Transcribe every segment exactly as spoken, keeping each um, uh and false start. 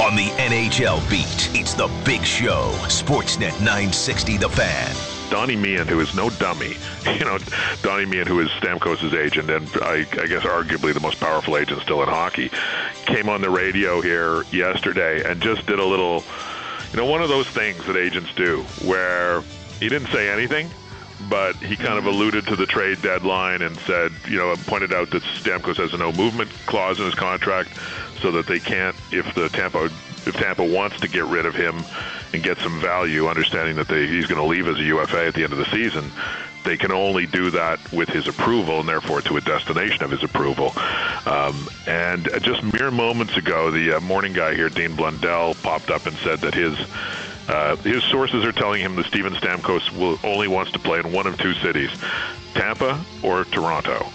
On the N H L beat, it's The Big Show. Sportsnet nine sixty The Fan. Donnie Meehan, who is no dummy, you know, Donnie Meehan, who is Stamkos' agent, and I, I guess arguably the most powerful agent still in hockey, came on the radio here yesterday and just did a little, you know, one of those things that agents do where he didn't say anything, but he kind of alluded to the trade deadline and said, you know, pointed out that Stamkos has a no movement clause in his contract so that they can't, if the Tampa if Tampa wants to get rid of him and get some value, understanding that they, he's going to leave as a U F A at the end of the season, they can only do that with his approval and therefore to a destination of his approval. Um, and just mere moments ago, the uh, morning guy here, Dean Blundell, popped up and said that his uh, his sources are telling him that Steven Stamkos will, only wants to play in one of two cities, Tampa or Toronto.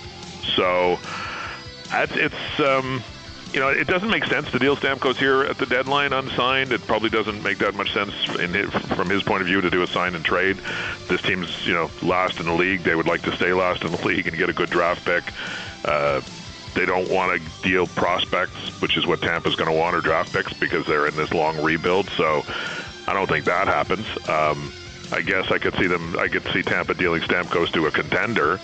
So that's, it's... Um, You know, it doesn't make sense to deal Stamkos here at the deadline unsigned. It probably doesn't make that much sense in his, from his point of view to do a sign and trade. This team's, you know, last in the league. They would like to stay last in the league and get a good draft pick. Uh, they don't want to deal prospects, which is what Tampa's going to want, or draft picks, because they're in this long rebuild. So I don't think that happens. Um, I guess I could see them. I could see Tampa dealing Stamkos to a contender,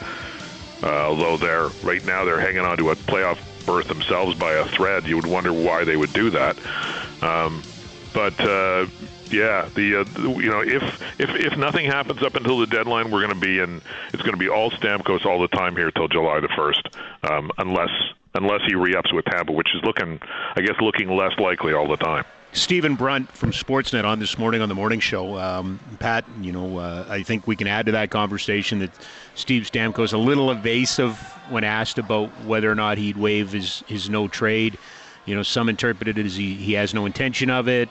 uh, although they're right now they're hanging on to a playoff berth themselves by a thread. You would wonder why they would do that. Um, but uh, yeah, the, uh, the you know if if if nothing happens up until the deadline, we're going to be in. It's going to be all Stamkos all the time here till July the first, um, unless unless he re-ups with Tampa, which is looking, I guess, looking less likely all the time. Stephen Brunt from Sportsnet on this morning on the morning show. Um, Pat, you know, uh, I think we can add to that conversation that Steve Stamkos a little evasive when asked about whether or not he'd waive his, his no trade. You know, some interpreted it as he, he has no intention of it.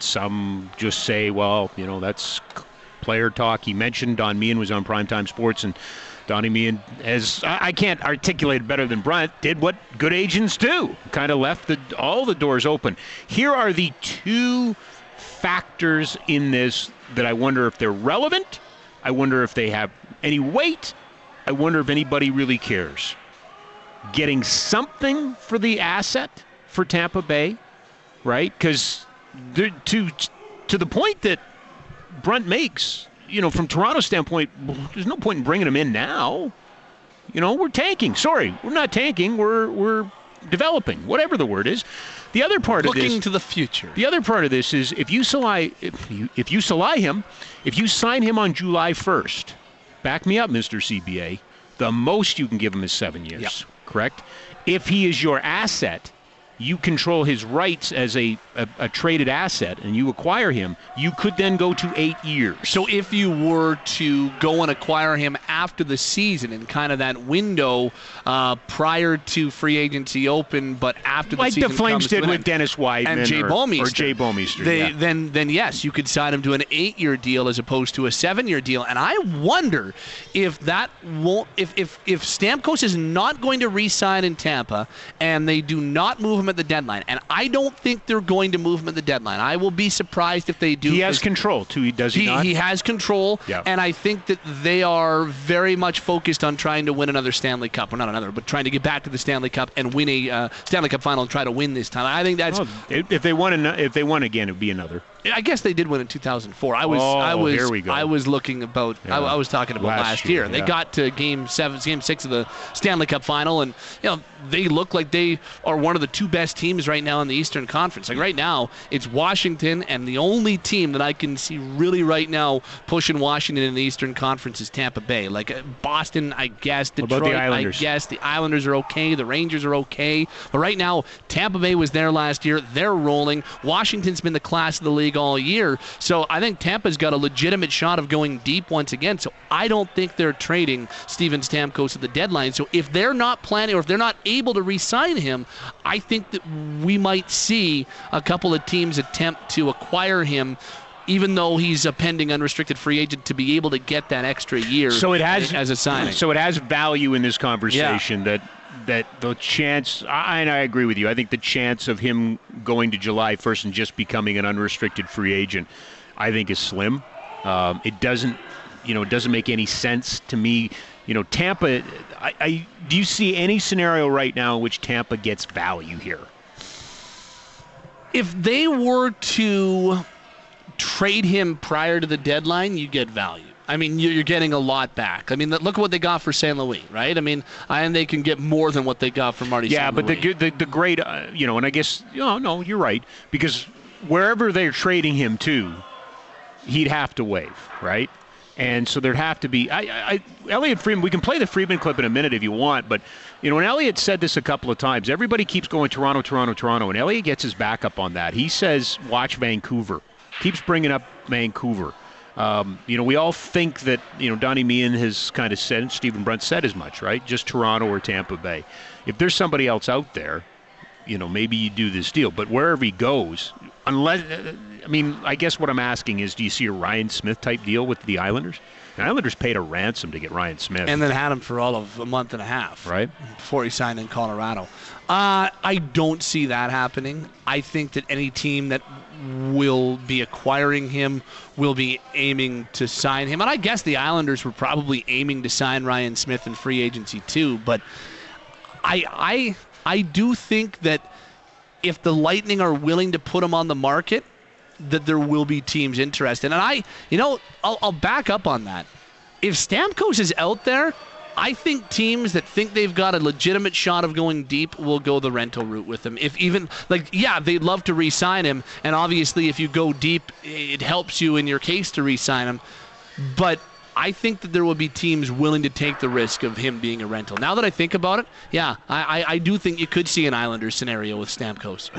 Some just say, well, you know, that's player talk. He mentioned Don Meehan was on Primetime Sports, and Donnie Meehan, as I can't articulate better than Brunt, did what good agents do, kind of left the, all the doors open. Here are the two factors in this that I wonder if they're relevant. I wonder if they have any weight. I wonder if anybody really cares. Getting something for the asset for Tampa Bay, right? Because to, to the point that Brunt makes, you know, from Toronto's standpoint, there's no point in bringing him in now. You know, we're tanking. Sorry, we're not tanking. We're we're developing, whatever the word is. The other part Looking of this, looking to the future. The other part of this is if you Salai, if you if you Salai him, if you sign him on July first, back me up, Mister C B A. The most you can give him is seven years. Yep. Correct? If he is your asset, you control his rights as a, a, a traded asset, and you acquire him, you could then go to eight years. So if you were to go and acquire him after the season in kind of that window uh, prior to free agency open, but after the like season the Flames did with end, Dennis Weidman and Jay or, Bouwmeester, or Jay Bouwmeester, they, yeah. then, then yes, you could sign him to an eight-year deal as opposed to a seven-year deal. And I wonder if that won't, if if if Stamkos is not going to re-sign in Tampa and they do not move him at the deadline, and I don't think they're going to move him at the deadline. I will be surprised if they do. He has control, too, does he, he not? He has control, yeah. And I think that they are very much focused on trying to win another Stanley Cup, or not another, but trying to get back to the Stanley Cup and win a uh, Stanley Cup final and try to win this time. I think that's... Oh, if they won, if they won again, it would be another. I guess they did win in two thousand four. I was, oh, I was, here we go. I was looking about. Yeah. I, I was talking about last, last year. year. They yeah. got to game seven, game six of the Stanley Cup final, and you know they look like they are one of the two best teams right now in the Eastern Conference. Like right now, it's Washington, and the only team that I can see really right now pushing Washington in the Eastern Conference is Tampa Bay. Like uh, Boston, I guess. Detroit, what about the Islanders? I guess the Islanders are okay. The Rangers are okay. But right now, Tampa Bay was there last year. They're rolling. Washington's been the class of the league all year. So I think Tampa's got a legitimate shot of going deep once again. So I don't think they're trading Steven Stamkos at the deadline. So if they're not planning or if they're not able to re-sign him, I think that we might see a couple of teams attempt to acquire him, even though he's a pending unrestricted free agent, to be able to get that extra year so it has, as a signing. So it has value in this conversation yeah. that that the chance, I, and I agree with you, I think the chance of him going to July first and just becoming an unrestricted free agent, I think is slim. Um, it doesn't, you know, it doesn't make any sense to me. You know, Tampa, I, I do you see any scenario right now in which Tampa gets value here? if they were to trade him prior to the deadline, you get value. I mean, you're getting a lot back. I mean, look at what they got for Saint Louis, right? I mean, and they can get more than what they got for Marty Yeah, Saint Louis. but the the, the great, uh, you know, and I guess, you know, no, you're right, because wherever they're trading him to, he'd have to waive, right? And so there'd have to be, I, I, Elliot Friedman, we can play the Friedman clip in a minute if you want, but, you know, when Elliot said this a couple of times, everybody keeps going Toronto, Toronto, Toronto, and Elliot gets his back up on that. He says, watch Vancouver. Keeps bringing up Vancouver. Um, you know, we all think that, you know, Donnie Meehan has kind of said, Stephen Brunt said as much, right? Just Toronto or Tampa Bay. If there's somebody else out there, you know, maybe you do this deal. But wherever he goes, unless, I mean, I guess what I'm asking is, do you see a Ryan Smith type deal with the Islanders? The Islanders paid a ransom to get Ryan Smith. And then had him for all of a month and a half. Right. Before he signed in Colorado. Uh, I don't see that happening. I think that any team that will be acquiring him will be aiming to sign him. And I guess the Islanders were probably aiming to sign Ryan Smith in free agency too. But I, I, I do think that if the Lightning are willing to put him on the market, that there will be teams interested. And I, you know, I'll, I'll back up on that. If Stamkos is out there, I think teams that think they've got a legitimate shot of going deep will go the rental route with him. If even, like, yeah, they'd love to re-sign him, and obviously if you go deep, it helps you in your case to re-sign him. But I think that there will be teams willing to take the risk of him being a rental. Now that I think about it, yeah, I, I, I do think you could see an Islanders scenario with Stamkos.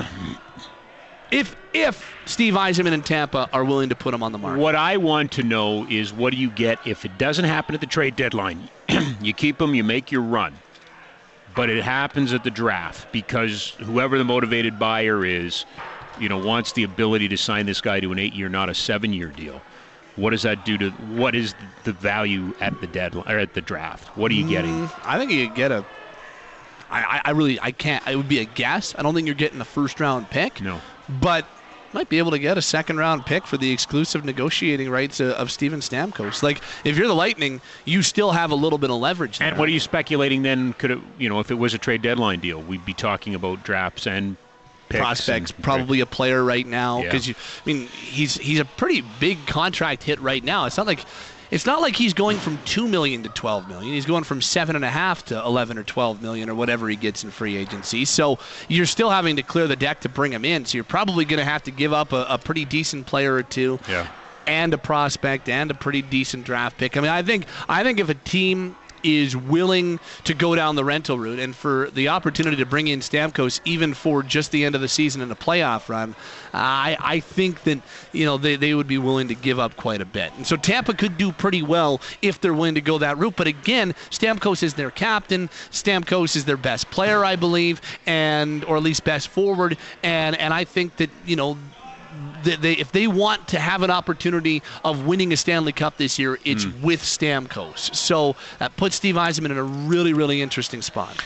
If if Steve Yzerman and Tampa are willing to put him on the market. What I want to know is, what do you get if it doesn't happen at the trade deadline? You keep him, you make your run. But it happens at the draft because whoever the motivated buyer is, you know, wants the ability to sign this guy to an eight-year, not a seven-year deal. What does that do to, what is the value at the deadline or at the draft? What are you getting? Mm, I think you could get a, I, I really, I can't, it would be a guess. I don't think you're getting a first-round pick. No. But might be able to get a second-round pick for the exclusive negotiating rights of, of Steven Stamkos. Like, if you're the Lightning, you still have a little bit of leverage there. And what are you speculating then? Could it, you know, if it was a trade deadline deal, we'd be talking about drafts and picks prospects, and, probably a player right now, because Yeah. you, I mean, he's he's a pretty big contract hit right now. It's not like. It's not like he's going from two million to twelve million. He's going from seven and a half to eleven or twelve million or whatever he gets in free agency. So you're still having to clear the deck to bring him in. So you're probably going to have to give up a, a pretty decent player or two, Yeah. and a prospect and a pretty decent draft pick. I mean, I think I think if a team is willing to go down the rental route and for the opportunity to bring in Stamkos even for just the end of the season in a playoff run, I, I think that, you know, they, they would be willing to give up quite a bit. And so Tampa could do pretty well if they're willing to go that route. But again, Stamkos is their captain. Stamkos is their best player, I believe, and or at least best forward. And and I think that, you know, They, they, if they want to have an opportunity of winning a Stanley Cup this year, it's mm. with Stamkos. So that puts Steve Yzerman in a really, really interesting spot.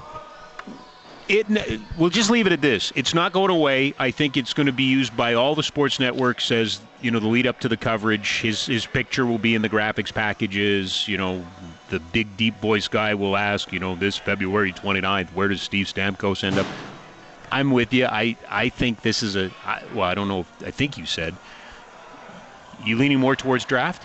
It, we'll just leave it at this. It's not going away. I think it's going to be used by all the sports networks as, you know, the lead up to the coverage. His his picture will be in the graphics packages. You know, the big deep voice guy will ask, you know, this February twenty-ninth, where does Steve Stamkos end up? I'm with you. I, I think this is a, I, well, I don't know. If, I think you said, you leaning more towards draft?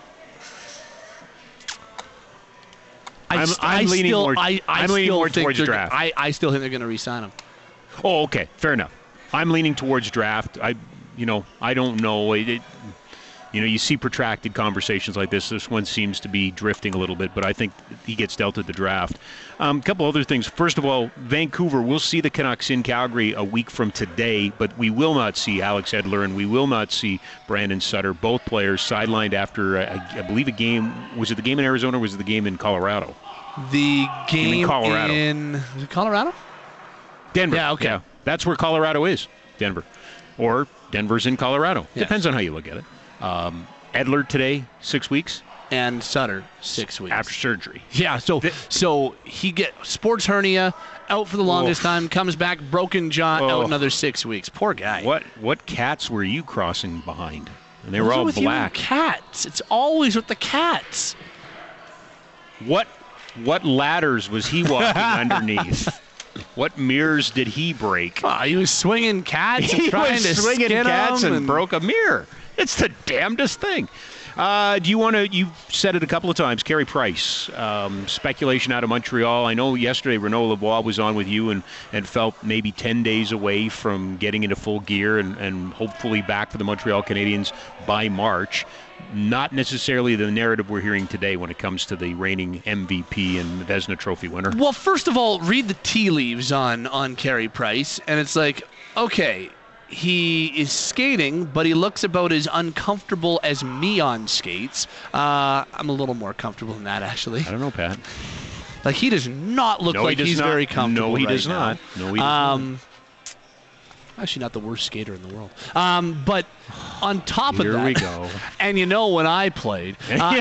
I I'm, st- I'm I leaning still, more, I, I I'm leaning still more think towards draft. I, I still think they're going to re-sign him. Oh, okay. Fair enough. I'm leaning towards draft. I, you know, I don't know. It, it, you know, you see protracted conversations like this. This one seems to be drifting a little bit, but I think he gets dealt at the draft. A um, couple other things. First of all, Vancouver, we'll see the Canucks in Calgary a week from today, but we will not see Alex Edler and we will not see Brandon Sutter, both players sidelined after, uh, I believe, a game. Was it the game in Arizona or was it the game in Colorado? The game in Colorado. in was it Colorado? Denver. Yeah, okay. Yeah, that's where Colorado is, Denver. Or Denver's in Colorado. Yes. Depends on how you look at it. Um, Edler today, six weeks. And Sutter, six weeks. After surgery. Yeah, so Th- so he get sports hernia, out for the longest Oof. time, comes back, broken jaw, Oh. out another six weeks. Poor guy. What what cats were you crossing behind? And they What's were all with you and black. cats. It's always with the cats. What what ladders was he walking underneath? What mirrors did he break? Oh, he was swinging cats and he trying was to swinging skin cats them and, and broke a mirror. It's the damnedest thing. Uh, do you want to, you've said it a couple of times, Carey Price, um, speculation out of Montreal. I know yesterday Renaud Lavoie was on with you and, and felt maybe ten days away from getting into full gear and, and hopefully back for the Montreal Canadiens by March. Not necessarily the narrative we're hearing today when it comes to the reigning M V P and Vezina Trophy winner. Well, first of all, read the tea leaves on, on Carey Price, and it's like, okay, he is skating, but he looks about as uncomfortable as me on skates. Uh, I'm a little more comfortable than that, actually. I don't know, Pat. Like, he does not look no, like he he's not. very comfortable No, he right does now. not. No, he does um, not. Actually, not the worst skater in the world. Um, but on top Here of that, we go. And you know when I played,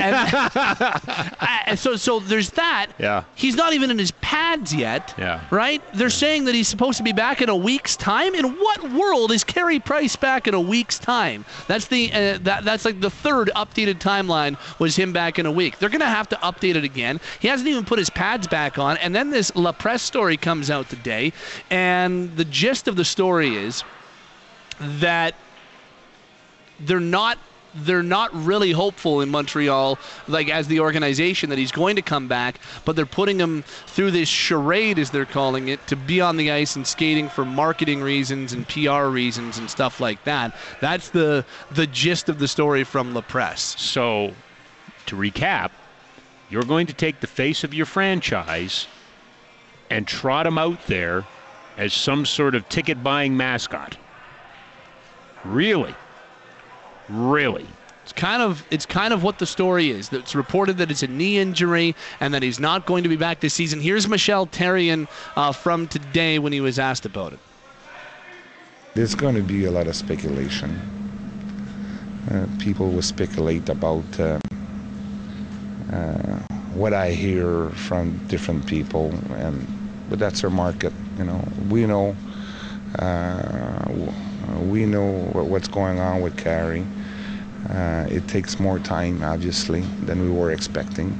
uh, and, so so there's that. Yeah. He's not even in his pads yet. Yeah. Right? They're saying that he's supposed to be back in a week's time. In what world is Carey Price back in a week's time? That's the uh, that that's like the third updated timeline was him back in a week. They're gonna have to update it again. He hasn't even put his pads back on. And then this La Presse story comes out today, and the gist of the story is that they're not they're not really hopeful in Montreal, like as the organization, that he's going to come back, but they're putting him through this charade, as they're calling it, to be on the ice and skating for marketing reasons and P R reasons and stuff like that. That's the the gist of the story from La Presse. So, to recap, you're going to take the face of your franchise and trot him out there as some sort of ticket-buying mascot. Really? Really? It's kind of it's kind of what the story is. It's reported that it's a knee injury and that he's not going to be back this season. Here's Michel Therrien uh, from today when he was asked about it. There's going to be a lot of speculation. Uh, people will speculate about uh, uh, what I hear from different people, and but that's our market. You know, we know. Uh, we know what's going on with Carey. Uh, it takes more time, obviously, than we were expecting.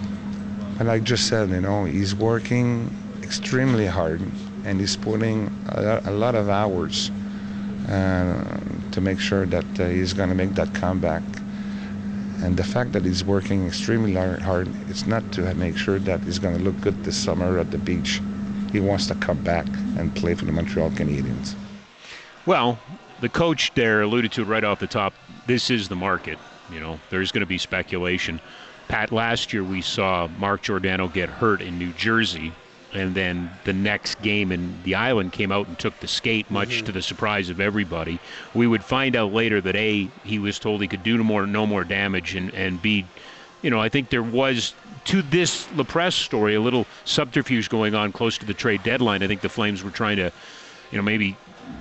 But like I just said, you know, he's working extremely hard, and he's putting a, a lot of hours uh, to make sure that uh, he's going to make that comeback. And the fact that he's working extremely hard, it's not to make sure that he's going to look good this summer at the beach. He wants to come back and play for the Montreal Canadiens. Well, the coach there alluded to it right off the top. This is the market. You know, there's going to be speculation. Pat, last year we saw Mark Giordano get hurt in New Jersey, and then the next game in the island came out and took the skate, much mm-hmm. to the surprise of everybody. We would find out later that A, he was told he could do no more, no more damage, and, and B, you know, I think there was, to this La Presse story, a little subterfuge going on close to the trade deadline. I think the Flames were trying to, you know, maybe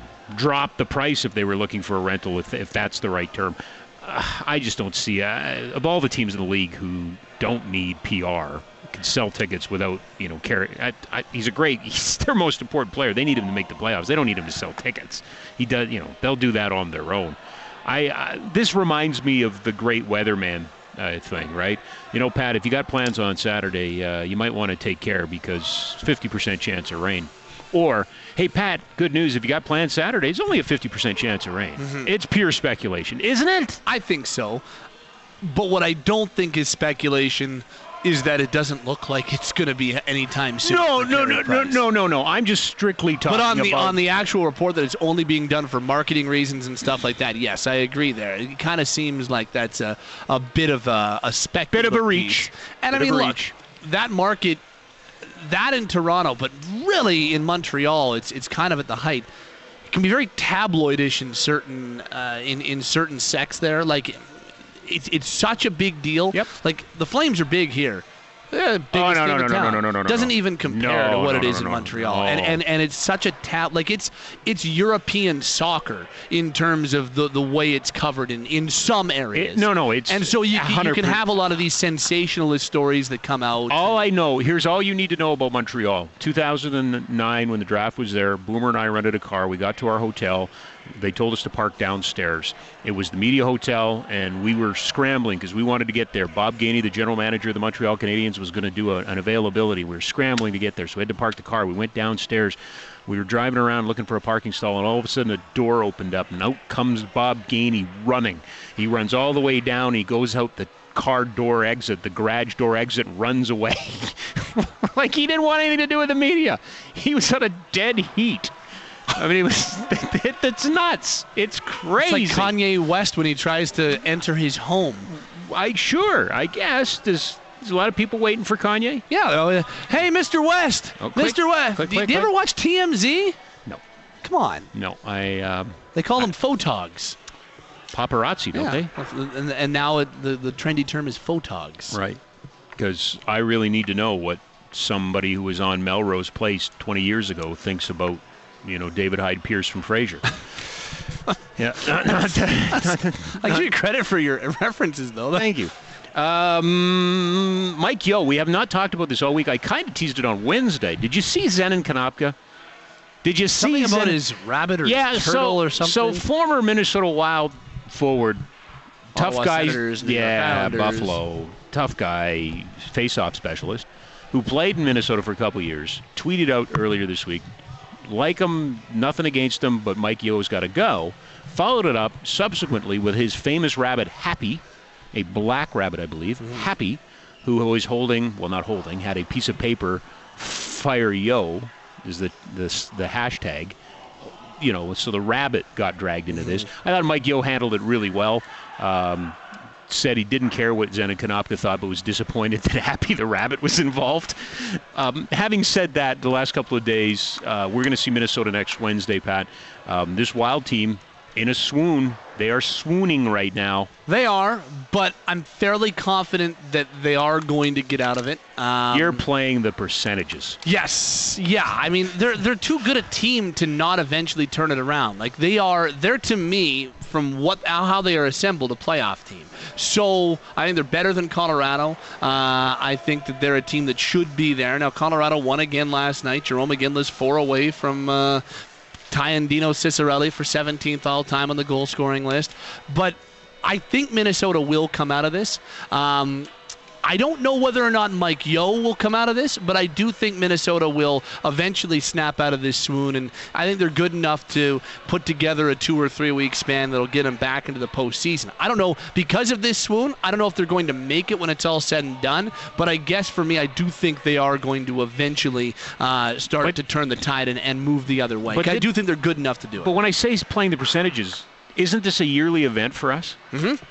drop the price if they were looking for a rental, if, if that's the right term. Uh, I just don't see, uh, of all the teams in the league who don't need P R, can sell tickets without, you know, carry. I, I, he's a great, he's their most important player. They need him to make the playoffs. They don't need him to sell tickets. He does, you know, they'll do that on their own. I, I this reminds me of the great weatherman uh, thing, right? You know, Pat, if you got plans on Saturday, uh, you might want to take care because fifty percent chance of rain. Or, hey, Pat, good news, if you got plans Saturday, it's only a fifty percent chance of rain. Mm-hmm. It's pure speculation, isn't it? I think so. But what I don't think is speculation is that it doesn't look like it's going to be anytime soon. No, no, no, no, no, no, no. I'm just strictly talking about... But on the, about... on the actual report that it's only being done for marketing reasons and stuff like that, yes, I agree there. It kind of seems like that's a, a bit of a, a speculative bit of a reach. Piece. And bit I mean, look, reach. that market... That in Toronto, but really in Montreal, it's it's kind of at the height. It can be very tabloidish in certain uh, in in certain sects there. Like it's it's such a big deal. Yep. Like the Flames are big here. Eh, biggest oh, no, game no, of no, town. no, no, no, no, Doesn't no. even compare no, to what no, it no, is no, in no, Montreal. no. And, and and it's such a tab. Like it's it's European soccer in terms of the, the way it's covered in, in some areas. It, no, no, it's and so you can, you can have a lot of these sensationalist stories that come out. All I know, here's all you need to know about Montreal. two thousand nine, when the draft was there, Boomer and I rented a car. We got to our hotel. they told us to park downstairs. It was the media hotel, and we were scrambling because we wanted to get there. Bob Gainey, the general manager of the Montreal Canadiens, was going to do a, an availability. We were scrambling to get there, so we had to park the car. We went downstairs. We were driving around looking for a parking stall, and all of a sudden a door opened up, and out comes Bob Gainey running. He runs all the way down. He goes out the car door exit, the garage door exit, runs away. Like he didn't want anything to do with the media. He was on a dead heat. I mean, it was, it, it's nuts. It's crazy. It's like Kanye West when he tries to enter his home. I Sure, I guess. There's, there's a lot of people waiting for Kanye. Yeah. Uh, hey, Mister West. Oh, click, Mister West. click, do, click, do you click. ever watch T M Z? No. Come on. No, I... Um, They call them photogs. Paparazzi, don't they? And, and now it, the, the trendy term is photogs. Right. Because I really need to know what somebody who was on Melrose Place twenty years ago thinks about, you know, David Hyde Pierce from Frasier. Yeah. I give you credit for your references, though. Thank you. Um, Mike Yeo, we have not talked about this all week. I kind of teased it on Wednesday. Did you see Zenon Konopka? Did you see Something about Zen- his rabbit or yeah, his turtle so, or something? So former Minnesota Wild forward, tough Ottawa guy, Senators, New York yeah, Islanders. Buffalo, tough guy, face-off specialist, who played in Minnesota for a couple years, tweeted out earlier this week, like him, nothing against him, but Mike Yeo's got to go. Followed it up subsequently with his famous rabbit, Happy, a black rabbit, I believe, mm-hmm. Happy, who was holding, well, not holding, had a piece of paper, Fire Yo, is the, the, the hashtag. You know, so the rabbit got dragged into this. I thought Mike Yeo handled it really well. Um, said he didn't care what Zenon Konopka thought, but was disappointed that Happy the rabbit was involved. Um, having said that, the last couple of days, uh, we're going to see Minnesota next Wednesday, Pat. Um, this Wild team in a swoon. They are swooning right now. They are, but I'm fairly confident that they are going to get out of it. Um, You're playing the percentages. Yes, yeah. I mean, they're they're too good a team to not eventually turn it around. Like they are, they're to me from what how they are assembled a playoff team. So I think they're better than Colorado. Uh, I think that they're a team that should be there. Now Colorado won again last night. Jerome McGinley's four away from. Uh, tying Dino Ciccarelli for seventeenth all-time on the goal-scoring list. But I think Minnesota will come out of this. Um, I don't know whether or not Mike Yeo will come out of this, but I do think Minnesota will eventually snap out of this swoon, and I think they're good enough to put together a two- or three-week span that'll get them back into the postseason. I don't know, because of this swoon, I don't know if they're going to make it when it's all said and done, but I guess for me, I do think they are going to eventually uh, start but, to turn the tide and, and move the other way. But I did, do think they're good enough to do it. But when I say playing the percentages, isn't this a yearly event for us? Mm-hmm.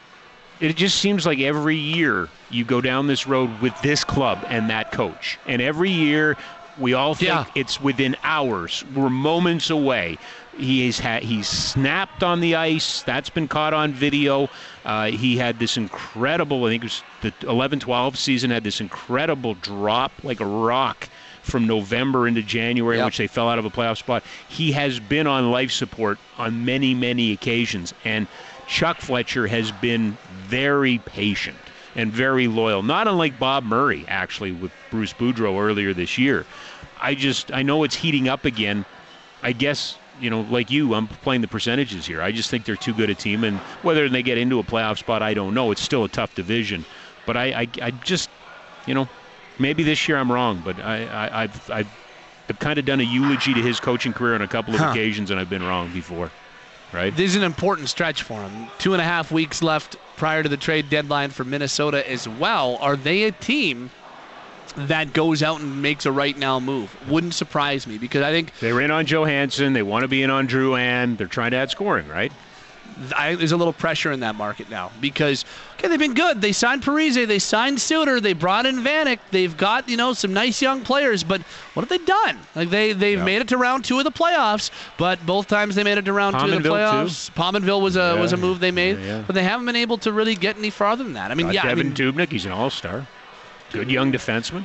It just seems like every year you go down this road with this club and that coach. And every year we all think yeah. it's within hours. We're moments away. He has had, he's snapped on the ice. That's been caught on video. Uh, he had this incredible, I think it was the eleven twelve season, had this incredible drop like a rock from November into January, yep. in which they fell out of a playoff spot. He has been on life support on many, many occasions. And Chuck Fletcher has been very patient and very loyal, not unlike Bob Murray, actually, with Bruce Boudreau earlier this year. I just, I know it's heating up again. I guess, you know, like you, I'm playing the percentages here. I just think they're too good a team, and whether they get into a playoff spot, I don't know. It's still a tough division. But I, I, I just, you know, maybe this year I'm wrong, but I, I, I've, I've, I've kind of done a eulogy to his coaching career on a couple of huh. occasions, and I've been wrong before. Right. This is an important stretch for him. Two and a half weeks left prior to the trade deadline for Minnesota as well. Are they a team that goes out and makes a right now move? Wouldn't surprise me, because I think they were in on Johansson. They want to be in on Drouin. They're trying to add scoring, right? I, there's a little pressure in that market now because, okay, they've been good. They signed Parise. They signed Suter. They brought in Vanek. They've got, you know, some nice young players, but what have they done? Like they, they've yep. made it to round two of the playoffs, but both times they made it to round two of the playoffs. Too. Pominville was a yeah. was a move they made, yeah, yeah. but they haven't been able to really get any farther than that. I mean, got yeah, Kevin I mean, Dubnyk, he's an all-star. Good young defenseman.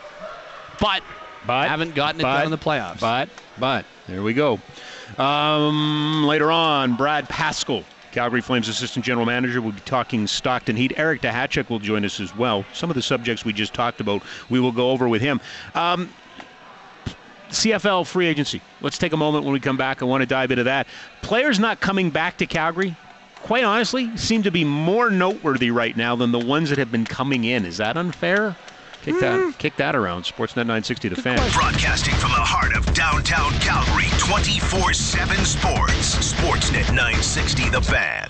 But, but haven't gotten it but, done in the playoffs. But, but, there we go. Um, later on, Brad Pascal, Calgary Flames assistant general manager, will be talking Stockton Heat. Eric Dahachek will join us as well. Some of the subjects we just talked about, we will go over with him. Um, C F L free agency. Let's take a moment when we come back. I want to dive into that. Players not coming back to Calgary, quite honestly, seem to be more noteworthy right now than the ones that have been coming in. Is that unfair? Kick that, mm. kick that around. Sportsnet nine sixty, The Fan. Broadcasting from the heart of downtown Calgary, twenty-four seven Sports. Sportsnet nine sixty, The Fan.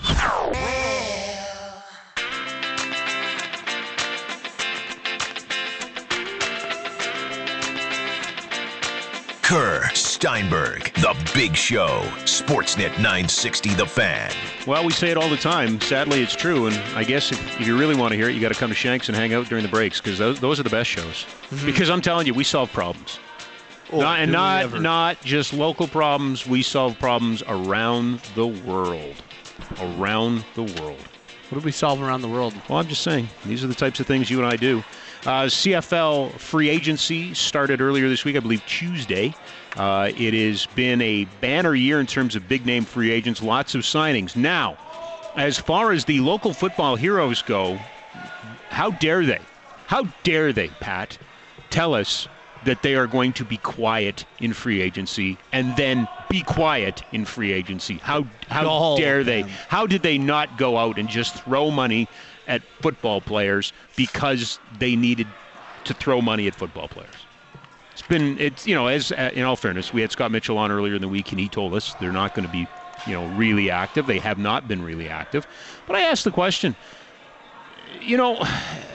Kerr, Steinberg, The Big Show. Sportsnet nine sixty, The Fan. Well, we say it all the time. Sadly, it's true. And I guess if, if you really want to hear it, you got to come to Shanks and hang out during the breaks, because those, those are the best shows. Mm-hmm. Because I'm telling you, we solve problems. Oh, not, and not, not just local problems. We solve problems around the world. Around the world. What do we solve around the world? Well, I'm just saying, these are the types of things you and I do. Uh, C F L free agency started earlier this week, I believe Tuesday. Uh, it has been a banner year in terms of big-name free agents, lots of signings. Now, as far as the local football heroes go, how dare they? How dare they, Pat, tell us that they are going to be quiet in free agency and then be quiet in free agency? How, how oh, dare they? Man. How did they not go out and just throw money at football players because they needed to throw money at football players? It's been, it's you know, as uh, in all fairness, we had Scott Mitchell on earlier in the week, and he told us they're not going to be, you know, really active. They have not been really active. But I asked the question, you know,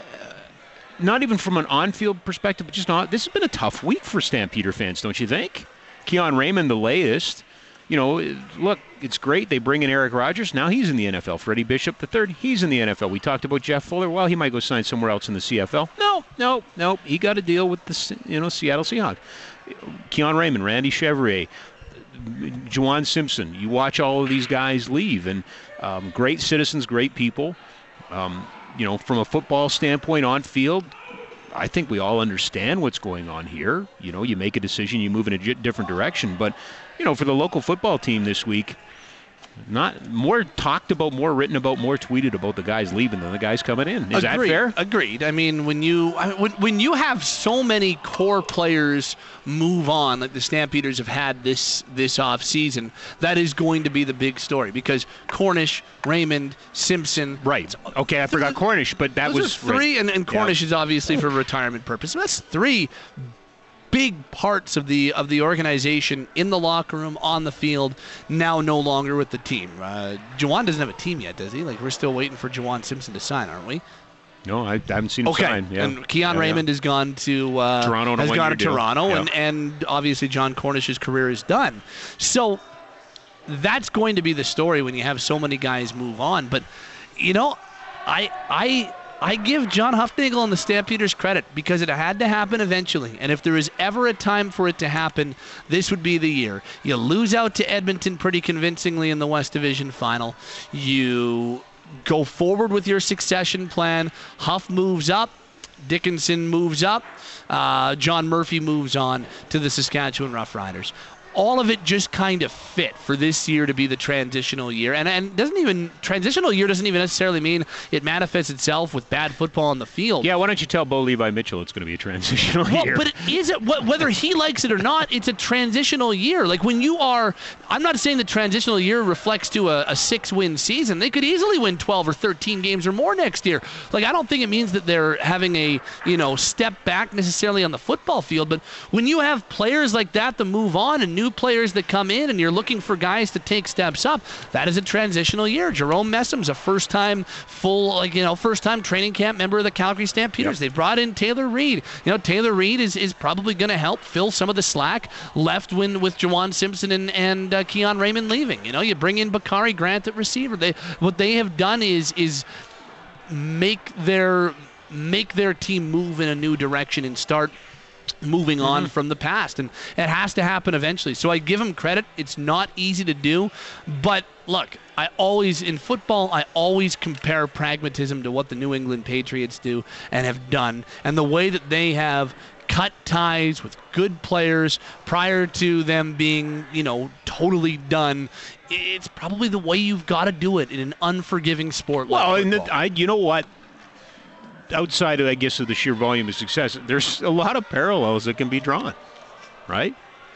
not even from an on-field perspective, but just not. This has been a tough week for Stampeder fans, don't you think? Keon Raymond, the latest. You know, look, it's great. They bring in Eric Rogers. Now he's in the N F L. Freddie Bishop the third, he's in the N F L. We talked about Jeff Fuller. Well, he might go sign somewhere else in the C F L. No, no, no. He got a deal with the, you know, Seattle Seahawks. Keon Raymond, Randy Chevrier, Juwan Simpson. You watch all of these guys leave, and um, great citizens, great people. Um, you know, from a football standpoint on field, I think we all understand what's going on here. You know, you make a decision, you move in a j- different direction. But, you know, for the local football team this week, not more talked about, more written about, more tweeted about the guys leaving than the guys coming in. Is Agreed. that fair? Agreed. I mean, when you I, when, when you have so many core players move on, like the Stampeders have had this this off season, that is going to be the big story, because Cornish, Raymond, Simpson. Right. Okay, I forgot Cornish, but that those was are three, right. and, and Cornish yeah. is obviously for retirement purposes. That's three big parts of the of the organization in the locker room, on the field, now no longer with the team. Uh, Juwan doesn't have a team yet, does he? Like, we're still waiting for Juwan Simpson to sign, aren't we? No, I haven't seen him okay. sign. Yeah. And Keon yeah, Raymond yeah. has gone to uh, Toronto. Has gone to deal. Toronto, yeah. and, and obviously John Cornish's career is done. So that's going to be the story when you have so many guys move on. But, you know, I I. I give John Hufnagel and the Stampeders credit, because it had to happen eventually. And if there is ever a time for it to happen, this would be the year. You lose out to Edmonton pretty convincingly in the West Division final. You go forward with your succession plan. Huff moves up. Dickinson moves up. Uh, John Murphy moves on to the Saskatchewan Roughriders. All of it just kind of fit for this year to be the transitional year. And and doesn't even transitional year doesn't even necessarily mean it manifests itself with bad football on the field. Yeah, why don't you tell Bo Levi Mitchell it's going to be a transitional well, year? But it is it whether he likes it or not, it's a transitional year. Like, when you are, I'm not saying the transitional year reflects to a, a six-win season. They could easily win twelve or thirteen games or more next year. Like, I don't think it means that they're having a, you know, step back necessarily on the football field. But when you have players like that that move on and new players that come in, and you're looking for guys to take steps up, that is a transitional year. Jerome Messham's a first-time full, like, you know, first-time training camp member of the Calgary Stampeders. Yep. They've brought in Taylor Reed. You know, Taylor Reed is, is probably going to help fill some of the slack left when with Juwan Simpson and, and uh, Keon Raymond leaving. You know, you bring in Bakari Grant at receiver. They what they have done is is make their make their team move in a new direction and start moving on mm-hmm. from the past, and it has to happen eventually. So I give him credit. It's not easy to do, but look, I always, in football, I always compare pragmatism to what the New England Patriots do and have done, and the way that they have cut ties with good players prior to them being, you know, totally done. It's probably the way you've got to do it in an unforgiving sport like well, football. and the, I, you know what? Outside of, I guess, of the sheer volume of success, there's a lot of parallels that can be drawn, right?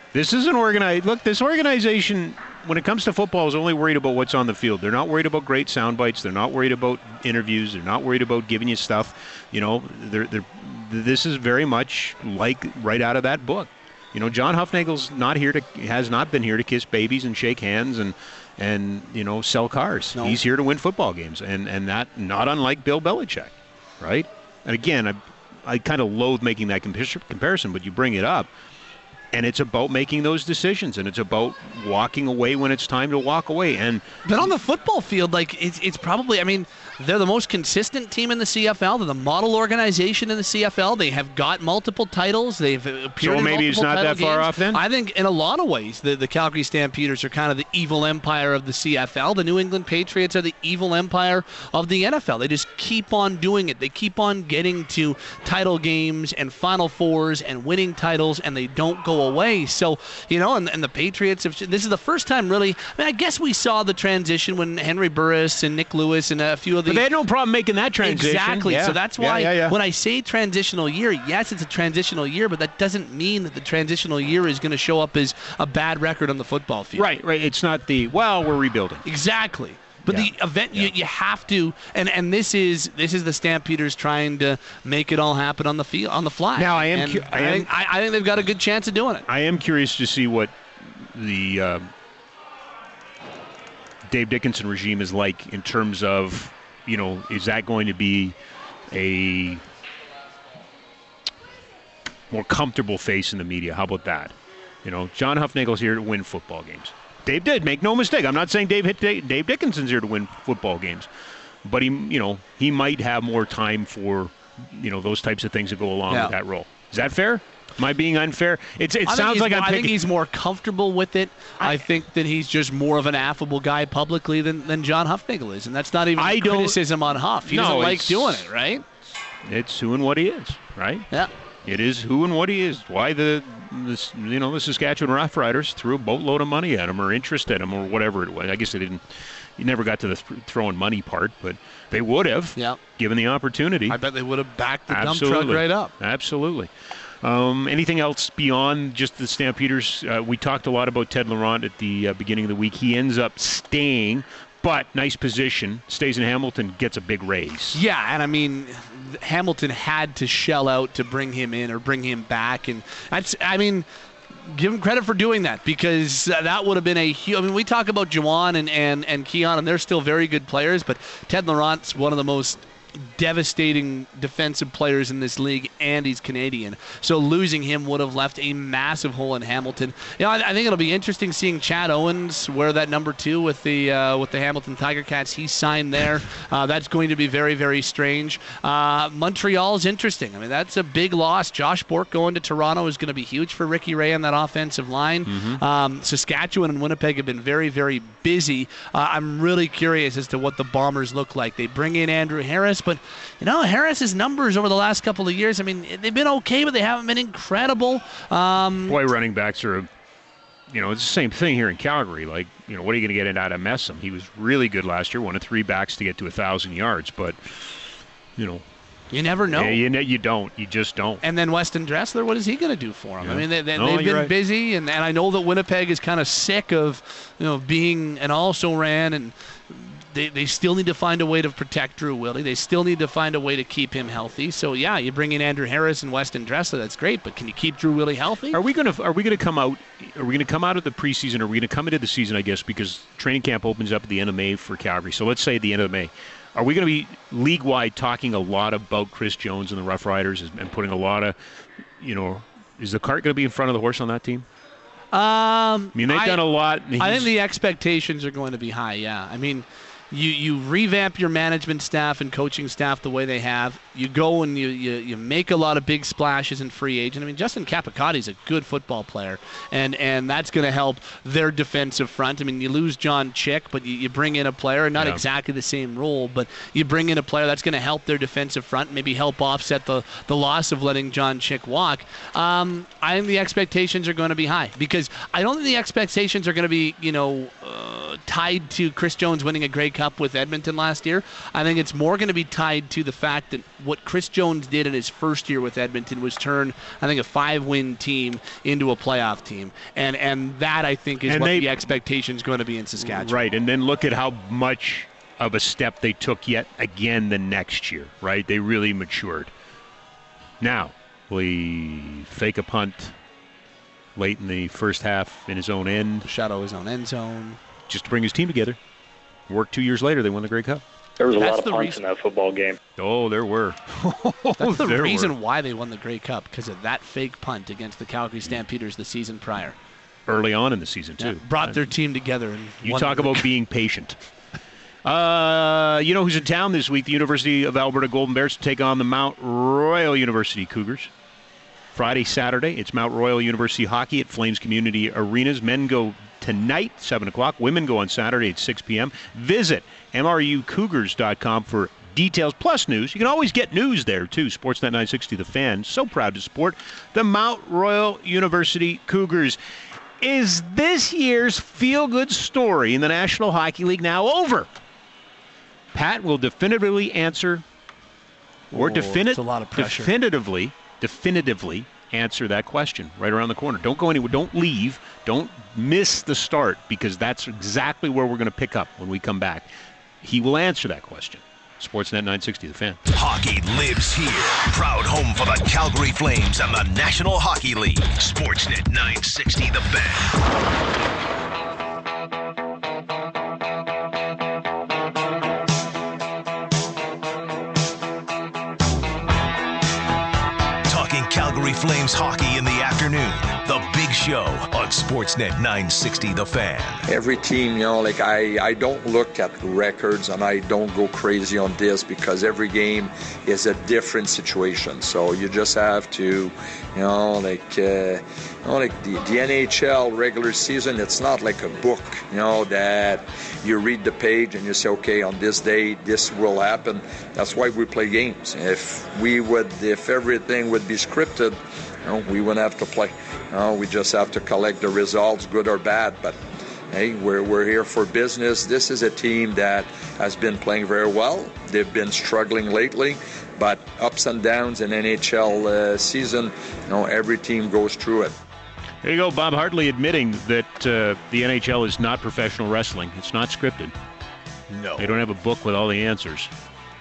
This is an organized look. This organization, when it comes to football, is only worried about what's on the field. They're not worried about great sound bites. They're not worried about interviews. They're not worried about giving you stuff. You know, they're, they're, this is very much like right out of that book. You know, John Hufnagel's not here to has not been here to kiss babies and shake hands and and you know sell cars. No. He's here to win football games, and and that not unlike Bill Belichick, right? And again, I I kind of loathe making that comparison, but you bring it up. And it's about making those decisions, and it's about walking away when it's time to walk away. And but on the football field, like it's it's probably, I mean, they're the most consistent team in the C F L. They're the model organization in the C F L. They have got multiple titles. They've appeared so in maybe it's not that games. far off then? I think in a lot of ways, the, the Calgary Stampeders are kind of the evil empire of the C F L. The New England Patriots are the evil empire of the N F L. They just keep on doing it. They keep on getting to title games and Final Fours and winning titles, and they don't go away. So, you know, and, and the Patriots, have, this is the first time really, I mean, I guess we saw the transition when Henry Burris and Nick Lewis and a few of the... But they had no problem making that transition. Exactly. Yeah. So that's why yeah, yeah, yeah. when I say transitional year, yes, it's a transitional year, but that doesn't mean that the transitional year is going to show up as a bad record on the football field. Right, right. It's not the, well, we're rebuilding. Exactly. But yeah. the event, yeah. you, you have to, and, and this is this is the Stampeders trying to make it all happen on the field, on the fly. Now I am, and cu- I, I, am think, I, I think they've got a good chance of doing it. I am curious to see what the uh, Dave Dickenson regime is like in terms of, you know, is that going to be a more comfortable face in the media? How about that? You know, John Hufnagel's here to win football games. Dave did, make no mistake. I'm not saying Dave hit Dave Dickinson's here to win football games, but he, you know, he might have more time for, you know, those types of things that go along yeah. with that role. Is that fair? Am I being unfair? It's, it I sounds like more, I'm I picking. think he's more comfortable with it. I, I think that he's just more of an affable guy publicly than, than John Hufnagel is, and that's not even I criticism on Huff. He no, doesn't like doing it, right? It's who and what he is, right? Yeah. It is who and what he is. Why the, this, you know, the Saskatchewan Roughriders threw a boatload of money at him or interest at him or whatever it was. I guess they didn't. You never got to the th- throwing money part, but they would have, yeah. given the opportunity. I bet they would have backed the Absolutely. dump truck right up. Absolutely. Um, anything else beyond just the Stampeders? Uh, we talked a lot about Ted Laurent at the uh, beginning of the week. He ends up staying, but nice position. Stays in Hamilton, gets a big raise. Yeah, and I mean, Hamilton had to shell out to bring him in or bring him back, and that's, I mean, give him credit for doing that because that would have been a huge. I mean, we talk about Juwan and, and, and Keon, and they're still very good players, but Ted Laurent's one of the most devastating defensive players in this league, and he's Canadian. So losing him would have left a massive hole in Hamilton. You know, I, I think it'll be interesting seeing Chad Owens wear that number two with the uh, with the Hamilton Tiger Cats. He signed there. Uh, that's going to be very, very strange. Uh, Montreal's interesting. I mean, that's a big loss. Josh Bork going to Toronto is going to be huge for Ricky Ray on that offensive line. Mm-hmm. Um, Saskatchewan and Winnipeg have been very, very busy. Uh, I'm really curious as to what the Bombers look like. They bring in Andrew Harris, but, you know, Harris's numbers over the last couple of years, I mean, they've been okay, but they haven't been incredible. Um, Boy, running backs are, you know, it's the same thing here in Calgary. Like, you know, what are you going to get out of Messam? He was really good last year, one of three backs to get to one thousand yards, but, you know. You never know. Yeah, you, you don't. You just don't. And then Weston Dressler, what is he going to do for him? Yeah. I mean, they, they, no, they've been right. busy, and, and I know that Winnipeg is kind of sick of, you know, being an also-ran, and they, they still need to find a way to protect Drew Willie. They still need to find a way to keep him healthy. So, yeah, you bring in Andrew Harris and Weston Dressler, that's great, but can you keep Drew Willie healthy? Are we going to are we going to come out are we going to come out of the preseason, or are we going to come into the season, I guess, because training camp opens up at the end of May for Calgary. So let's say at the end of May. Are we going to be league-wide talking a lot about Chris Jones and the Rough Riders and putting a lot of, you know, is the cart going to be in front of the horse on that team? Um, I mean, they've I, done a lot. I think the expectations are going to be high, yeah. I mean, you, you revamp your management staff and coaching staff the way they have. You go and you, you, you make a lot of big splashes in free agent. I mean, Justin Capicotti's a good football player, and, and that's going to help their defensive front. I mean, you lose John Chick, but you, you bring in a player, not yeah. exactly the same role, but you bring in a player that's going to help their defensive front, maybe help offset the, the loss of letting John Chick walk. Um, I think the expectations are going to be high because I don't think the expectations are going to be, you know, uh, tied to Chris Jones winning a Grey Cup with Edmonton last year. I think it's more going to be tied to the fact that what Chris Jones did in his first year with Edmonton was turn, I think, a five-win team into a playoff team. And and that, I think, is and what they, the expectation is going to be in Saskatchewan. Right, and then look at how much of a step they took yet again the next year, right? They really matured. Now, will he fake a punt late in the first half in his own end? Shadow his own end zone. Just to bring his team together. Work two years later, they won the Grey Cup. There was a That's lot of the punts reason. in that football game. Oh, there were. That's the there reason were. why they won the Grey Cup, because of that fake punt against the Calgary Stampeders the season prior. Early on in the season, too. Yeah, brought their team together. And You won talk the- about being patient. Uh, you know who's in town this week? The University of Alberta Golden Bears to take on the Mount Royal University Cougars. Friday, Saturday, it's Mount Royal University hockey at Flames Community Arenas. Men go tonight, seven o'clock. Women go on Saturday at six p.m. Visit M R U Cougars dot com for details plus news. You can always get news there, too. Sportsnet nine sixty The Fan. So proud to support the Mount Royal University Cougars. Is this year's feel-good story in the National Hockey League now over? Pat will definitively answer, or Oh, defini- it's a lot of pressure. definitively, definitively answer that question right around the corner. Don't go anywhere. Don't leave. Don't miss the start, because that's exactly where we're going to pick up when we come back. He will answer that question. Sportsnet nine sixty, The Fan. Hockey lives here. Proud home for the Calgary Flames and the National Hockey League. Sportsnet nine sixty, The Fan. Talking Calgary Flames hockey in the afternoon. The Big Show on Sportsnet nine sixty, The Fan. Every team, you know, like I, I don't look at records and I don't go crazy on this, because every game is a different situation. So you just have to, you know, like, uh, you know, like the, the N H L regular season, it's not like a book, you know, that you read the page and you say, okay, on this day, this will happen. That's why we play games. If we would, if everything would be scripted, you know, we wouldn't have to play. You know, we just have to collect the results, good or bad. But hey, we're we're here for business. This is a team that has been playing very well. They've been struggling lately, but ups and downs in N H L uh, season, you know, every team goes through it. There you go, Bob Hartley admitting that uh, the N H L is not professional wrestling. It's not scripted. No. They don't have a book with all the answers.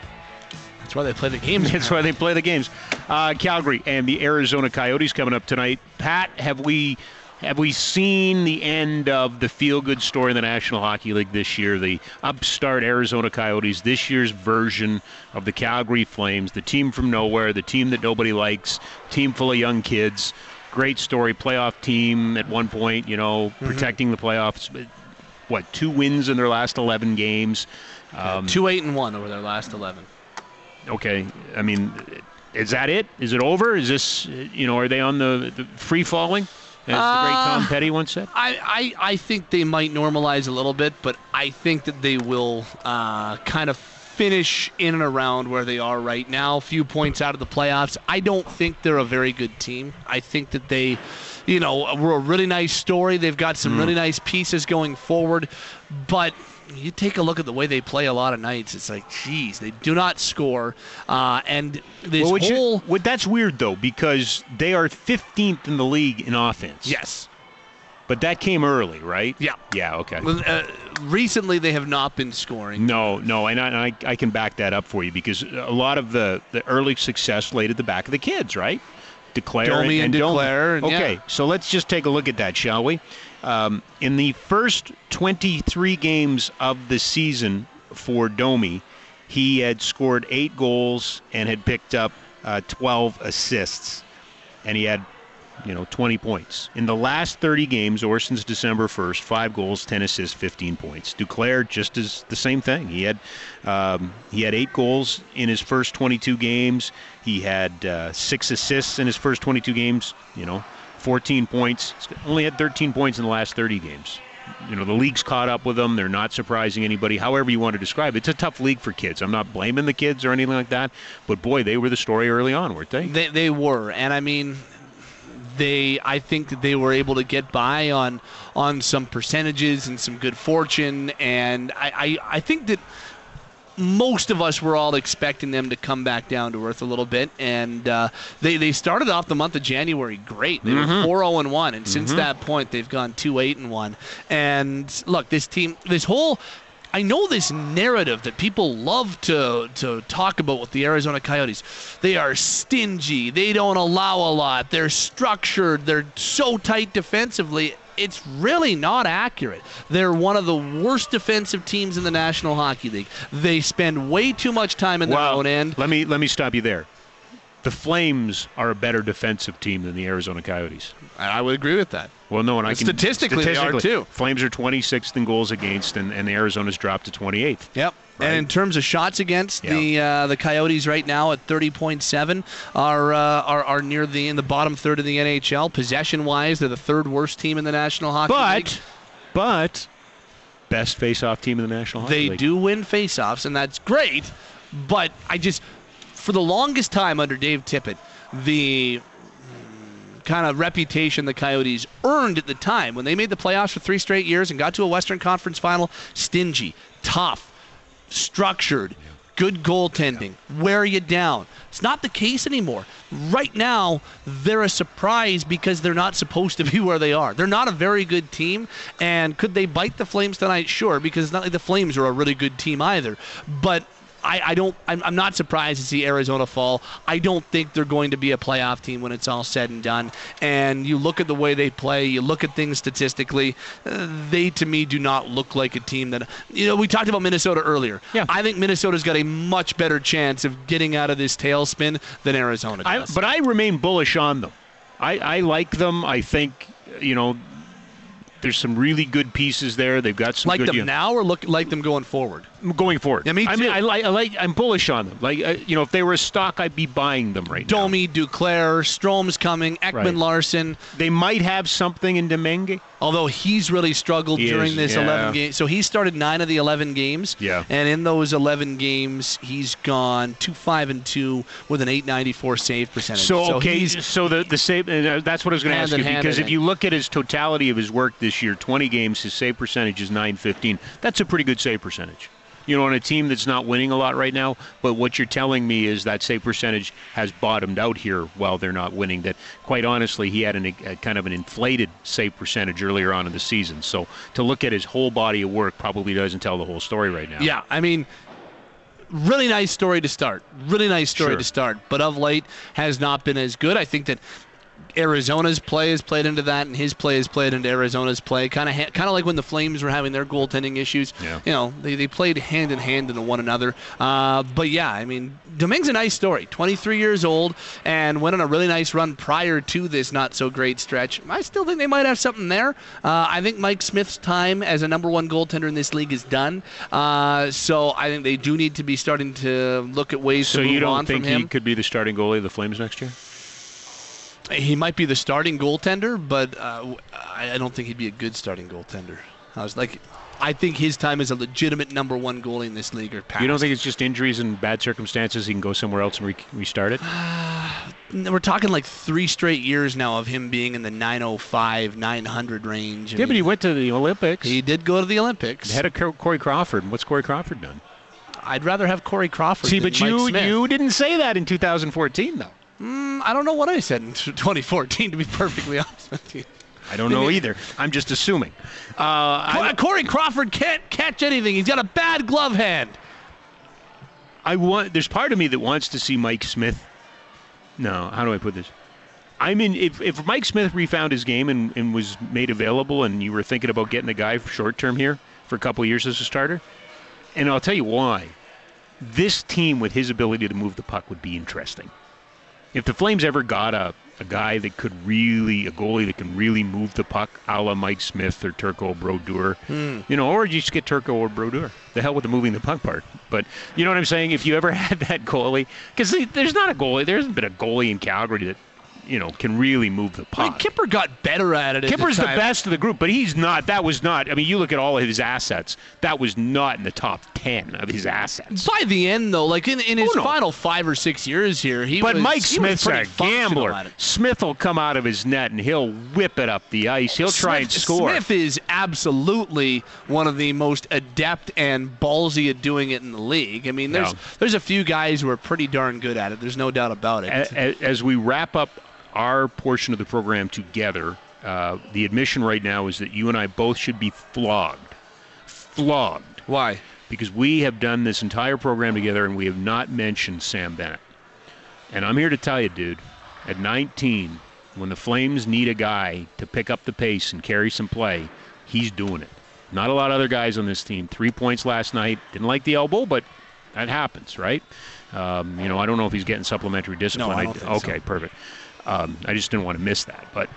That's why they play the games. That's why they play the games. Uh, Calgary and the Arizona Coyotes coming up tonight. Pat, have we have we seen the end of the feel-good story in the National Hockey League this year? The upstart Arizona Coyotes, this year's version of the Calgary Flames, the team from nowhere, the team that nobody likes, team full of young kids. Great story, playoff team at one point, you know, mm-hmm. protecting the playoffs. What, two wins in their last eleven games? Um, yeah, two eight and one over their last eleven. Okay, I mean, is that it? Is it over? Is this, you know, are they on the, the free falling, as uh, the great Tom Petty once said? I, I, I think they might normalize a little bit, but I think that they will uh, kind of finish in and around where they are right now, a few points out of the playoffs. I don't think they're a very good team. I think that they, you know, were a really nice story. They've got some mm. really nice pieces going forward, but you take a look at the way they play a lot of nights, it's like, geez, they do not score. Uh, and this well, whole... You, well, that's weird, though, because they are fifteenth in the league in offense. Yes. But that came early, right? Yeah. Yeah, okay. Uh, recently, they have not been scoring. No, no, and I, I can back that up for you, because a lot of the, the early success laid at the back of the kids, right? Declare Domi and, and Declare. Domi. Okay, yeah. so let's just take a look at that, shall we? Um, in the first twenty-three games of the season for Domi, he had scored eight goals and had picked up uh, twelve assists, and he had, you know, twenty points. In the last thirty games, or since December first, five goals, ten assists, fifteen points. Duclair just as the same thing. He had um, he had eight goals in his first twenty-two games. He had uh, six assists in his first twenty-two games. You know, fourteen points. He's only had thirteen points in the last thirty games. You know, the league's caught up with them. They're not surprising anybody, however you want to describe it. It's a tough league for kids. I'm not blaming the kids or anything like that, but boy, they were the story early on, weren't they? They, they were, and I mean, they, I think that they were able to get by on on some percentages and some good fortune, and I, I, I think that most of us were all expecting them to come back down to earth a little bit, and uh, they, they started off the month of January great. They Mm-hmm. were four oh and one, and mm-hmm. since Mm-hmm. that point they've gone two eight and one. And look, this team, this whole, I know this narrative that people love to to talk about with the Arizona Coyotes. They are stingy. They don't allow a lot. They're structured. They're so tight defensively. It's really not accurate. They're one of the worst defensive teams in the National Hockey League. They spend way too much time in their well, own end. Let me let me stop you there. The Flames are a better defensive team than the Arizona Coyotes. I would agree with that. Well, no, and I can statistically, statistically they are too. Flames are twenty-sixth in goals against, and, and the Arizona's dropped to twenty-eighth. Yep. Right. And in terms of shots against, yeah. the uh, the Coyotes right now at thirty point seven are, uh, are are near the in the bottom third of the N H L. Possession-wise, they're the third worst team in the National Hockey but, League. But, best face-off team in the National Hockey They League. do win face-offs, and that's great. But I just, for the longest time under Dave Tippett, the kind of reputation the Coyotes earned at the time when they made the playoffs for three straight years and got to a Western Conference final, stingy, tough, structured, good goaltending, wear you down. It's not the case anymore. Right now, they're a surprise because they're not supposed to be where they are. They're not a very good team, and could they bite the Flames tonight? Sure, because it's not like the Flames are a really good team either. But I, I don't. I'm, I'm not surprised to see Arizona fall. I don't think they're going to be a playoff team when it's all said and done. And you look at the way they play, you look at things statistically, uh, they to me do not look like a team that. You know, we talked about Minnesota earlier. Yeah. I think Minnesota's got a much better chance of getting out of this tailspin than Arizona does. I, but I remain bullish on them. I, I like them. I think, you know, there's some really good pieces there. They've got some like good, them you know, now or look like them going forward. Going forward. Yeah, me I mean, too. I like, I like, I'm bullish on them. Like, uh, you know, if they were a stock, I'd be buying them right now. Domi, Duclair, Strom's coming, Ekman Right. Larson. They might have something in Domingue. Although he's really struggled He during is, this yeah. eleven games. So he started nine of the eleven games. Yeah. And in those eleven games, he's gone two five and two with an eight ninety-four save percentage. So, okay, he's so the, the save, uh, that's what I was going to Hand ask in you, hand, because I if think. you look at his totality of his work this year, twenty games, his save percentage is nine fifteen. That's a pretty good save percentage. You know, on a team that's not winning a lot right now, but what you're telling me is that save percentage has bottomed out here while they're not winning. That, quite honestly, he had an, a kind of an inflated save percentage earlier on in the season. So to look at his whole body of work probably doesn't tell the whole story right now. Yeah, I mean, really nice story to start. Really nice story Sure. to start. But of late has not been as good. I think that Arizona's play has played into that, and his play has played into Arizona's play. Kind of, ha- kind of like when the Flames were having their goaltending issues. Yeah. You know, they, they played hand in hand into one another. Uh, but yeah, I mean, Domingue's a nice story. twenty-three years old and went on a really nice run prior to this not so great stretch. I still think they might have something there. Uh, I think Mike Smith's time as a number one goaltender in this league is done. Uh, so I think they do need to be starting to look at ways So to move you don't on think from him. he could be the starting goalie of the Flames next year? He might be the starting goaltender, but uh, I I don't think he'd be a good starting goaltender. I was like, I think his time as a legitimate number one goalie in this league are past. You don't think it's just injuries and bad circumstances? He can go somewhere else and re- restart it? We're talking like three straight years now of him being in the nine oh five, nine hundred range. I Yeah, but mean, he went to the Olympics. he did go to the Olympics. Ahead of Cor- Corey Crawford. What's Corey Crawford done? I'd rather have Corey Crawford See, than but Mike you Smith. you didn't say that in two thousand fourteen, though. Mm, I don't know what I said in twenty fourteen, to be perfectly honest with you. I don't know either. I'm just assuming. Uh, Co- I, Corey Crawford can't catch anything. He's got a bad glove hand. I want. There's part of me that wants to see Mike Smith. No, how do I put this? I mean, if if Mike Smith refound his game and, and was made available, and you were thinking about getting a guy short term here for a couple of years as a starter, and I'll tell you why. This team with his ability to move the puck would be interesting. If the Flames ever got a, a guy that could really, a goalie that can really move the puck, a la Mike Smith or Turco Brodeur, Hmm. you know, or you just get Turco or Brodeur. The hell with the moving the puck part. But you know what I'm saying? If you ever had that goalie, because there's not a goalie, there hasn't been a goalie in Calgary that you know, can really move the puck. I mean, Kipper got better at it. At Kipper's the, the time. best of the group, but he's not. That was not. I mean, you look at all of his assets. That was not in the top ten of his assets. By the end, though, like in, in his Oh, no. final five or six years here, he But was. Mike he was Smith's pretty a functional gambler. at it. Smith will come out of his net and he'll whip it up the ice. He'll try Smith, and score. Smith is absolutely one of the most adept and ballsy at doing it in the league. I mean, there's Yeah. there's a few guys who are pretty darn good at it. There's no doubt about it. As, as we wrap up our portion of the program together, uh, the admission right now is that you and I both should be flogged. Flogged. Why? Because we have done this entire program together and we have not mentioned Sam Bennett. And I'm here to tell you, dude, at nineteen, when the Flames need a guy to pick up the pace and carry some play, he's doing it. Not a lot of other guys on this team. Three points last night. Didn't like the elbow, but that happens, right? Um, you know, I don't know if he's getting supplementary discipline. No, I don't think so. Okay, perfect. Um, I just didn't want to miss that. But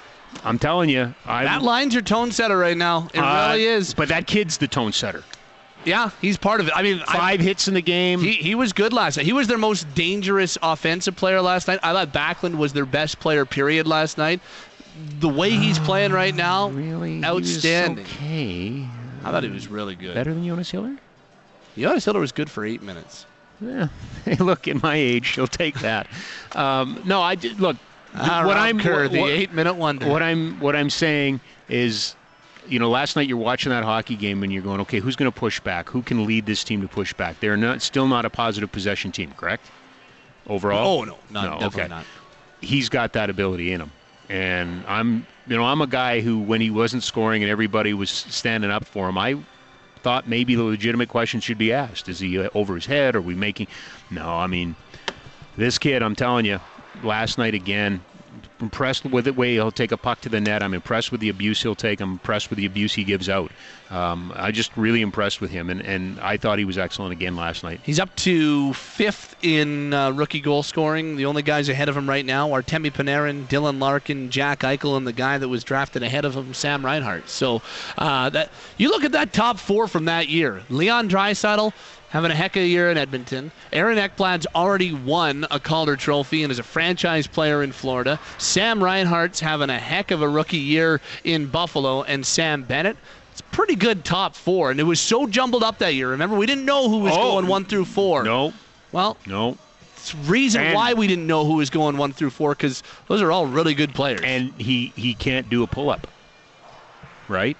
I'm telling you, I That line's your tone setter right now. It uh, really is. But that kid's the tone setter. Yeah, he's part of it. I mean, Five I, hits in the game. He he was good last night. He was their most dangerous offensive player last night. I thought Backlund was their best player, period, last night. The way he's playing right now, really outstanding. He was okay. I thought he was really good. Better than Jonas Hiller? Jonas Hiller was good for eight minutes. Yeah. Hey, look, at my age, she'll take that. Um, no, I did, look. Ah, what Rob I'm Kerr, what, the eight-minute wonder. What I'm what I'm saying is, you know, last night you're watching that hockey game and you're going, okay, who's going to push back? Who can lead this team to push back? They're not still not a positive possession team, correct? Overall. Oh no, not, No, definitely okay. not. He's got that ability in him. And I'm, you know, I'm a guy who, when he wasn't scoring and everybody was standing up for him, I thought maybe the legitimate question should be asked. Is he uh, over his head? Are we making... No, I mean, this kid, I'm telling you, last night again, impressed with the way he'll take a puck to the net. I'm impressed with the abuse he'll take. I'm impressed with the abuse he gives out. Um, I just really impressed with him, and, and I thought he was excellent again last night. He's up to fifth in uh, rookie goal scoring. The only guys ahead of him right now are Temi Panarin, Dylan Larkin, Jack Eichel, and the guy that was drafted ahead of him, Sam Reinhart. So uh, that you look at that top four from that year. Leon Draisaitl having a heck of a year in Edmonton. Aaron Ekblad's already won a Calder Trophy and is a franchise player in Florida. Sam Reinhart's having a heck of a rookie year in Buffalo, and Sam Bennett. It's a pretty good top four, and it was so jumbled up that year. Remember, we didn't know who was Oh, going one through four. No, Well, no. it's the reason And- why we didn't know who was going one through four, because those are all really good players. And he, he can't do a pull-up, right?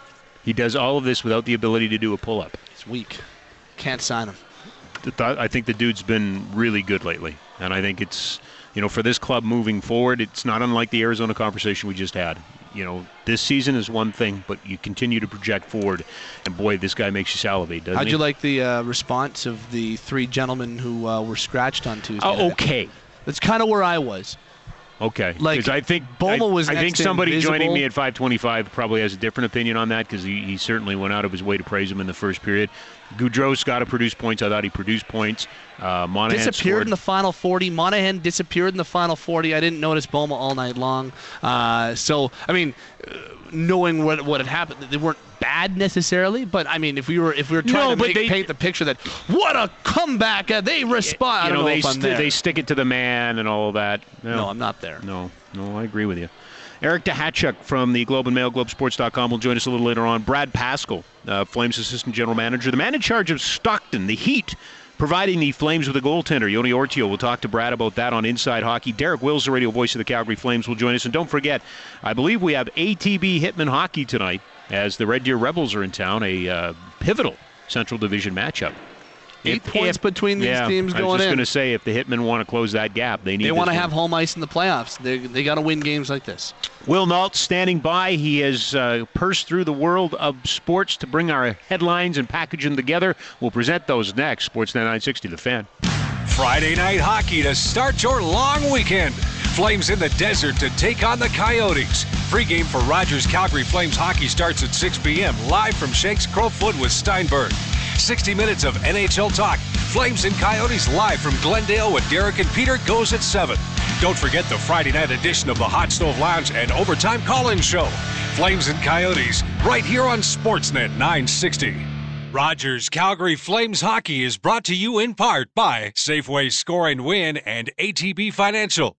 He does all of this without the ability to do a pull-up. He's weak. Can't sign him. th- I think the dude's been really good lately, and I think it's, you know, for this club moving forward, it's not unlike the Arizona conversation we just had. You know, this season is one thing, but you continue to project forward, and boy, this guy makes you salivate, doesn't How'd he? you like the uh, response of the three gentlemen who uh, were scratched on Tuesday? Oh, night? okay, That's kind of where I was. okay. Like, 'Cause I think Boma I, was I next think to somebody invisible. joining me at five twenty-five probably has a different opinion on that because he, he certainly went out of his way to praise him in the first period. Goudreau's got to produce points. I thought he produced points. Uh, Monahan Disappeared scored. in the final forty. Monahan disappeared in the final forty. I didn't notice Boma all night long. Uh, so, I mean, uh, knowing what what had happened, they weren't bad necessarily. But I mean, if we were if we were trying No, to but make, they- paint the picture that what a comeback, uh, they respond. I you don't know, know they if I'm st- there. they stick it to the man and all of that. no, I'm not there. No, no, I agree with you. Eric Dahachuk from the Globe and Mail, Globe Sports dot com will join us a little later on. Brad Pascal, uh, Flames assistant general manager, the man in charge of Stockton, the Heat, providing the Flames with a goaltender. Yoni Ortio will talk to Brad about that on Inside Hockey. Derek Wills, the radio voice of the Calgary Flames, will join us. And don't forget, I believe we have A T B Hitman hockey tonight as the Red Deer Rebels are in town, a uh, pivotal Central Division matchup. Eight If- points if- between these yeah, teams I was going just in. going to say, if the Hitmen want to close that gap, they need They this want to one. have home ice in the playoffs. They they got to win games like this. Will Nault standing by. He has uh, pursed through the world of sports to bring our headlines and package them together. We'll present those next. Sportsnet nine sixty, The Fan. Friday night hockey to start your long weekend. Flames in the desert to take on the Coyotes. Pre-game for Rogers Calgary Flames hockey starts at six p.m. live from Shakes Crowfoot with Steinberg. sixty minutes of N H L talk. Flames and Coyotes live from Glendale with Derek and Peter goes at seven. Don't forget the Friday night edition of the Hot Stove Lounge and Overtime Call-In Show. Flames and Coyotes right here on Sportsnet nine sixty. Rogers Calgary Flames hockey is brought to you in part by Safeway Score and Win and A T B Financial.